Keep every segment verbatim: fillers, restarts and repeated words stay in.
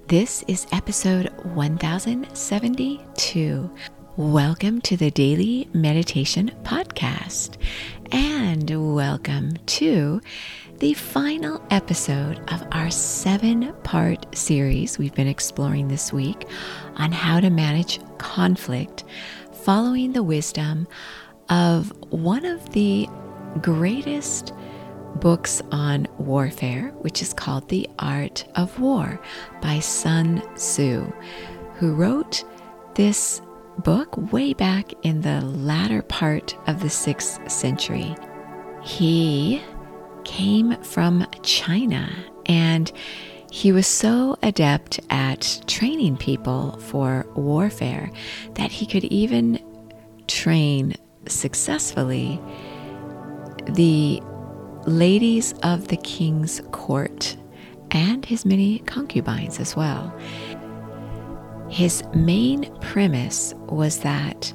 This is episode one thousand seventy-two. Welcome to the Daily Meditation Podcast, and welcome to the final episode of our seven-part series we've been exploring this week on how to manage conflict, following the wisdom of one of the greatest books on warfare, which is called The Art of War by Sun Tzu, who wrote this book way back in the latter part of the sixth century. He came from China, and he was so adept at training people for warfare that he could even train successfully the ladies of the king's court and his many concubines as well. His main premise was that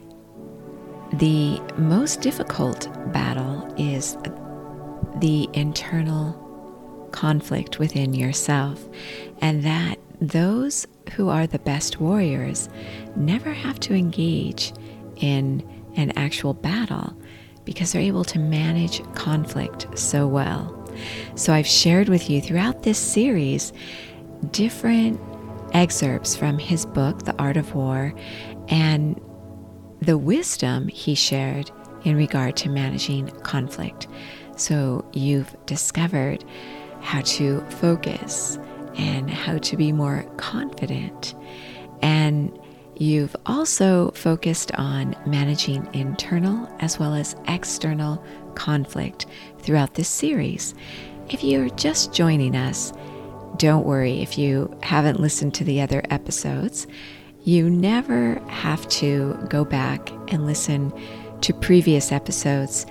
the most difficult battle is the internal conflict within yourself, and that those who are the best warriors never have to engage in an actual battle because they're able to manage conflict so well. So I've shared with you throughout this series different excerpts from his book, The Art of War, and the wisdom he shared in regard to managing conflict. So you've discovered how to focus and how to be more confident, and you've also focused on managing internal as well as external conflict throughout this series. If you're just joining us, don't worry if you haven't listened to the other episodes. You never have to go back and listen to previous episodes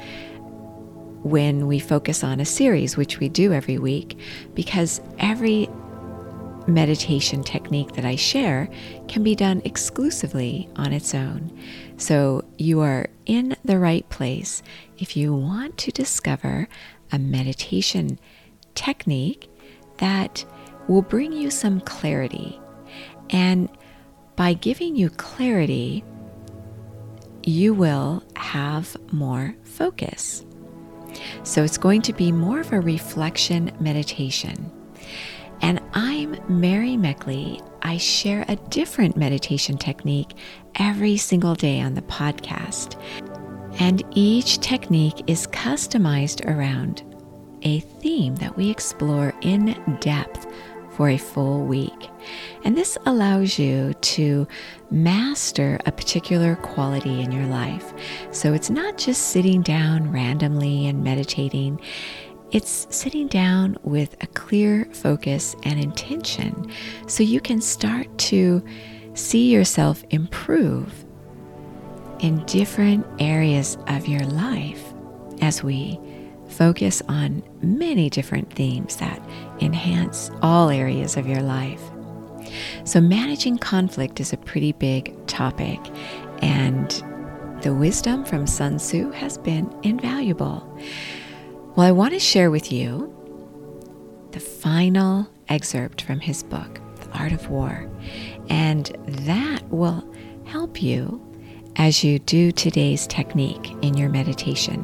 when we focus on a series, which we do every week, because every meditation technique that I share can be done exclusively on its own. So you are in the right place if you want to discover a meditation technique that will bring you some clarity. And by giving you clarity, you will have more focus. So it's going to be more of a reflection meditation. And I'm Mary Meckley. I share a different meditation technique every single day on the podcast. And each technique is customized around a theme that we explore in depth for a full week. And this allows you to master a particular quality in your life. So it's not just sitting down randomly and meditating. It's sitting down with a clear focus and intention so you can start to see yourself improve in different areas of your life as we focus on many different themes that enhance all areas of your life. So managing conflict is a pretty big topic, and the wisdom from Sun Tzu has been invaluable. Well, I want to share with you the final excerpt from his book, The Art of War, and that will help you as you do today's technique in your meditation.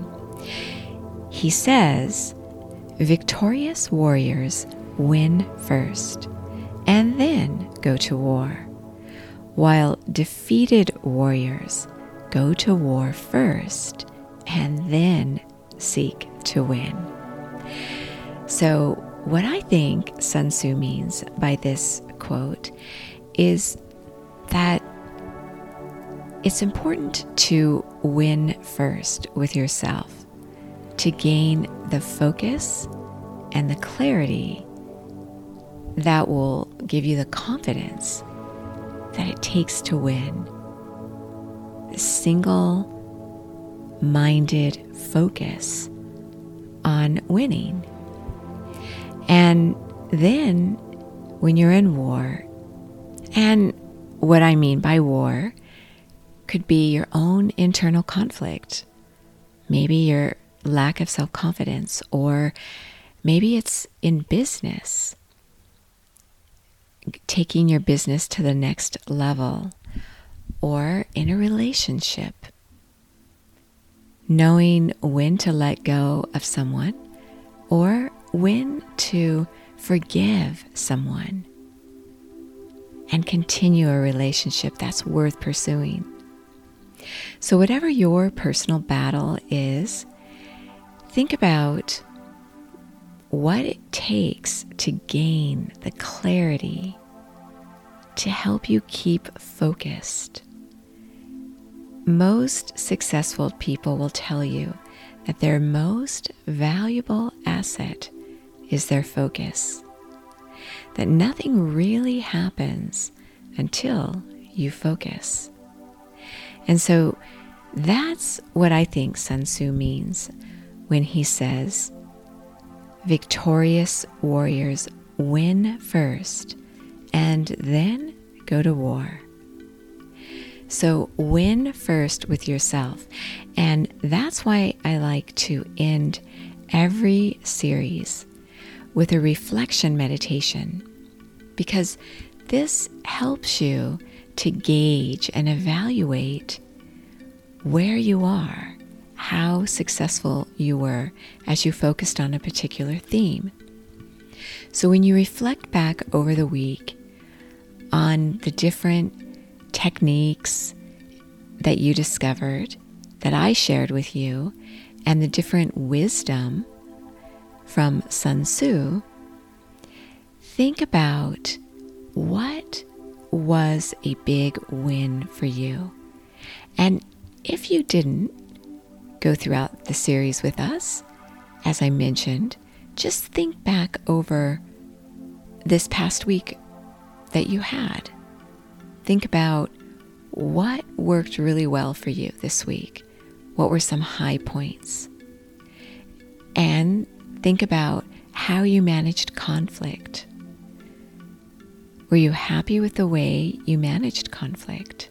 He says, victorious warriors win first and then go to war, while defeated warriors go to war first and then seek to win. So what I think Sun Tzu means by this quote is that it's important to win first with yourself, to gain the focus and the clarity that will give you the confidence that it takes to win. The single-minded focus on winning. And then when you're in war, and what I mean by war could be your own internal conflict, maybe your lack of self-confidence, or maybe it's in business. taking your business to the next level, or in a relationship, knowing when to let go of someone or when to forgive someone and continue a relationship that's worth pursuing. So whatever your personal battle is, think about what it takes to gain the clarity to help you keep focused. Most successful people will tell you that their most valuable asset is their focus, that nothing really happens until you focus. And so that's what I think Sun Tzu means when he says, victorious warriors win first and then go to war. So win first with yourself. And that's why I like to end every series with a reflection meditation, because this helps you to gauge and evaluate where you are, how successful you were as you focused on a particular theme. So when you reflect back over the week on the different techniques that you discovered, that I shared with you, and the different wisdom from Sun Tzu, think about what was a big win for you. And if you didn't go throughout the series with us, as I mentioned, just think back over this past week that you had. Think about what worked really well for you this week. What were some high points? And think about how you managed conflict. Were you happy with the way you managed conflict?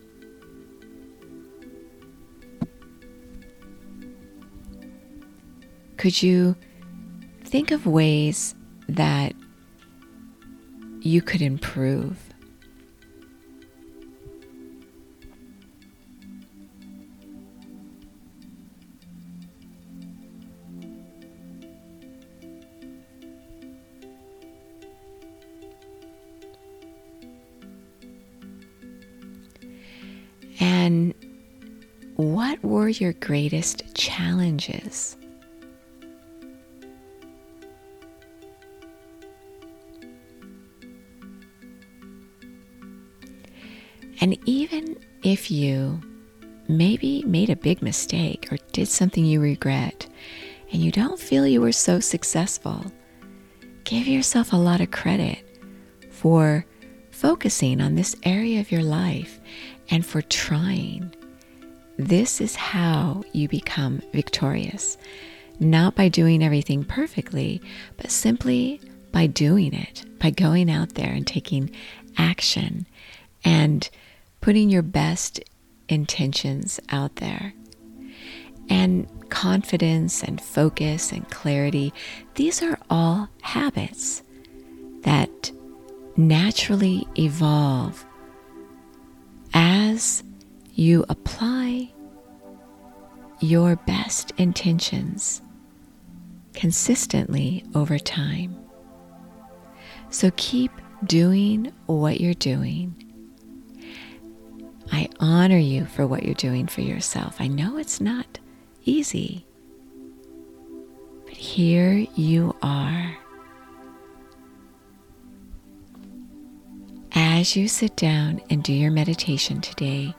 Could you think of ways that you could improve? And what were your greatest challenges? And even if you maybe made a big mistake or did something you regret and you don't feel you were so successful, give yourself a lot of credit for focusing on this area of your life and for trying. This is how you become victorious, not by doing everything perfectly, but simply by doing it, by going out there and taking action and putting your best intentions out there. And confidence and focus and clarity, these are all habits that naturally evolve as you apply your best intentions consistently over time. So keep doing what you're doing. I honor you for what you're doing for yourself. I know it's not easy, but here you are. As you sit down and do your meditation today,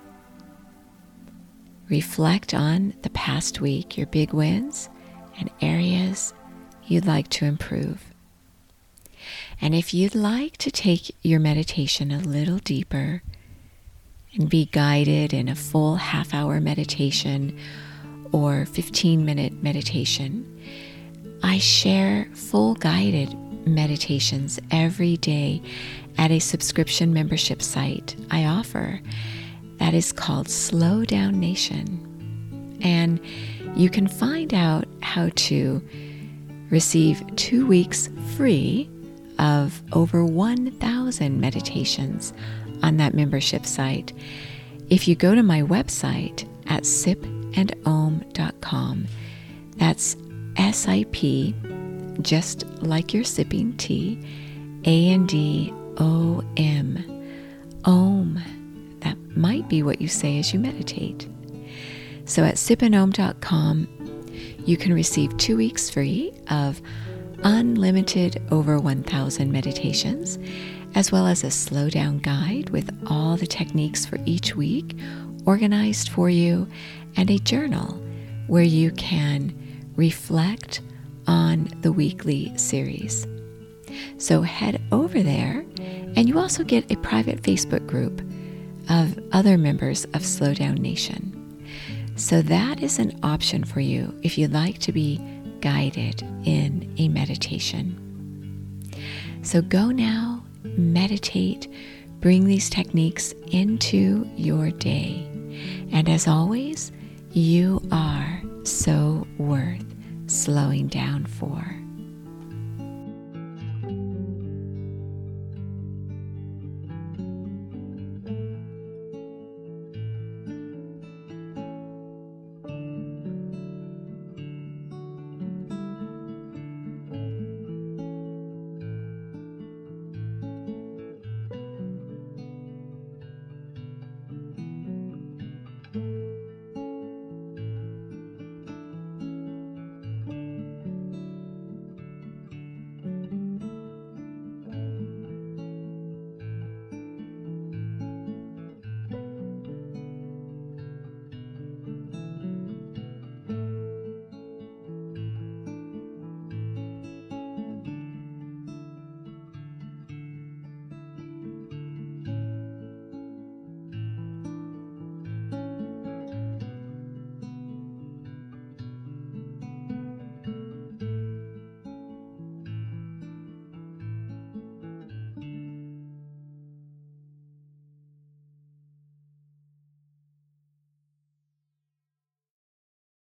reflect on the past week, your big wins and areas you'd like to improve. And if you'd like to take your meditation a little deeper and be guided in a full half-hour meditation or fifteen-minute meditation, I share full guided meditations every day at a subscription membership site I offer that is called Slow Down Nation. And you can find out how to receive two weeks free of over one thousand meditations on that membership site. If you go to my website at sip and om dot com, that's S I P, just like you're sipping tea, A N D O M. Om. That might be what you say as you meditate. So at sip and om dot com, you can receive two weeks free of unlimited over one thousand meditations, as well as a slow down guide with all the techniques for each week organized for you, and a journal where you can reflect on the weekly series. So head over there, and you also get a private Facebook group of other members of Slow Down Nation. So that is an option for you if you'd like to be guided in a meditation. So go now, meditate, bring these techniques into your day. And as always, you are so worth slowing down for.